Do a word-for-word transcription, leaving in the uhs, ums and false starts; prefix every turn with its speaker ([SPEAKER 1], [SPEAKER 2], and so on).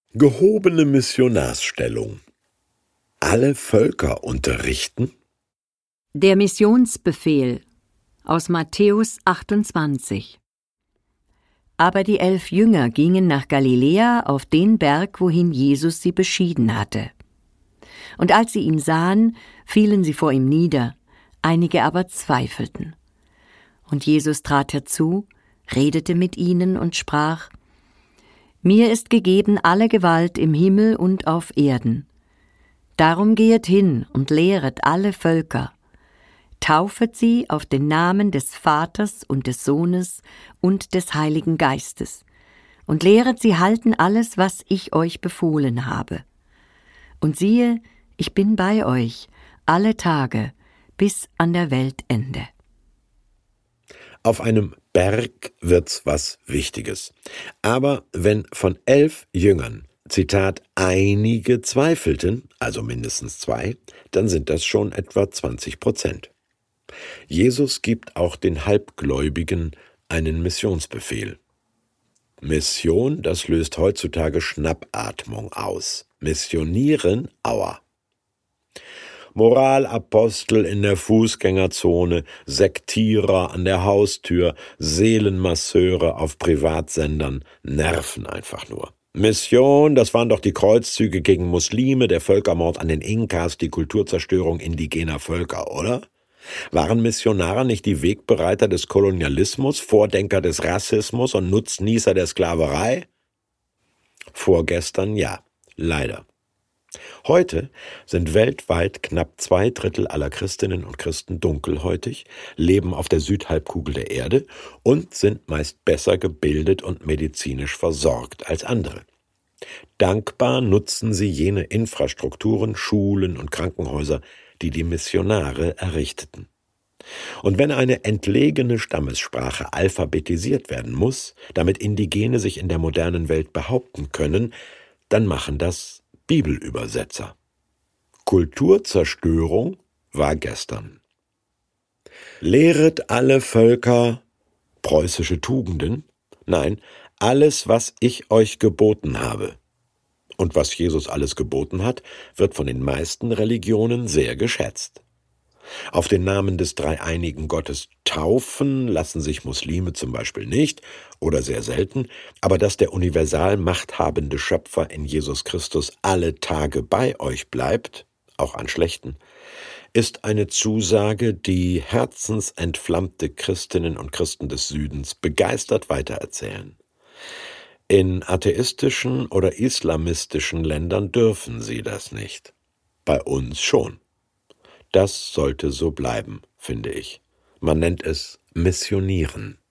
[SPEAKER 1] Gehobene Missionarsstellung. Alle Völker unterrichten?
[SPEAKER 2] Der Missionsbefehl aus Matthäus achtundzwanzig. Aber die elf Jünger gingen nach Galiläa auf den Berg, wohin Jesus sie beschieden hatte. Und als sie ihn sahen, fielen sie vor ihm nieder, einige aber zweifelten. Und Jesus trat herzu, redete mit ihnen und sprach: Mir ist gegeben alle Gewalt im Himmel und auf Erden. Darum gehet hin und lehret alle Völker, taufet sie auf den Namen des Vaters und des Sohnes und des Heiligen Geistes und lehret sie halten alles, was ich euch befohlen habe. Und siehe, ich bin bei euch alle Tage bis an der Weltende.
[SPEAKER 1] Auf einem Berg wird's was Wichtiges. Aber wenn von elf Jüngern, Zitat, einige zweifelten, also mindestens zwei, dann sind das schon etwa zwanzig Prozent. Jesus gibt auch den Halbgläubigen einen Missionsbefehl. Mission, das löst heutzutage Schnappatmung aus. Missionieren, aua. Moralapostel in der Fußgängerzone, Sektierer an der Haustür, Seelenmasseure auf Privatsendern nerven einfach nur. Mission, das waren doch die Kreuzzüge gegen Muslime, der Völkermord an den Inkas, die Kulturzerstörung indigener Völker, oder? Waren Missionare nicht die Wegbereiter des Kolonialismus, Vordenker des Rassismus und Nutznießer der Sklaverei? Vorgestern ja, leider. Heute sind weltweit knapp zwei Drittel aller Christinnen und Christen dunkelhäutig, leben auf der Südhalbkugel der Erde und sind meist besser gebildet und medizinisch versorgt als andere. Dankbar nutzen sie jene Infrastrukturen, Schulen und Krankenhäuser, die die Missionare errichteten. Und wenn eine entlegene Stammessprache alphabetisiert werden muss, damit Indigene sich in der modernen Welt behaupten können, dann machen das Bibelübersetzer. Kulturzerstörung war gestern. Lehret alle Völker preußische Tugenden? Nein, alles, was ich euch geboten habe. Und was Jesus alles geboten hat, wird von den meisten Religionen sehr geschätzt. Auf den Namen des dreieinigen Gottes taufen lassen sich Muslime zum Beispiel nicht oder sehr selten, aber dass der universal machthabende Schöpfer in Jesus Christus alle Tage bei euch bleibt, auch an schlechten, ist eine Zusage, die herzensentflammte Christinnen und Christen des Südens begeistert weitererzählen. In atheistischen oder islamistischen Ländern dürfen sie das nicht. Bei uns schon. Das sollte so bleiben, finde ich. Man nennt es Missionieren.